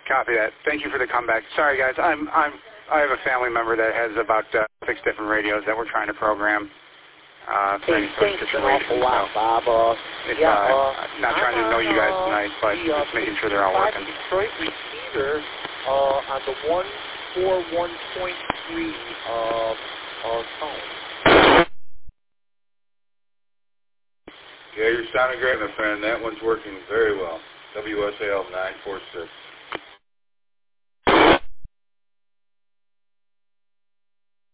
Copy that. Thank you for the comeback. Sorry, guys. I have a family member that has about 6 different radios that we're trying to program. For any sort of situation. Thanks an awful lot, Bob. Not trying to know you guys tonight, but just making sure they're all working. Detroit receiver on the 141.3 tone. Yeah, you're sounding great, my friend. That one's working very well. WSAL 946.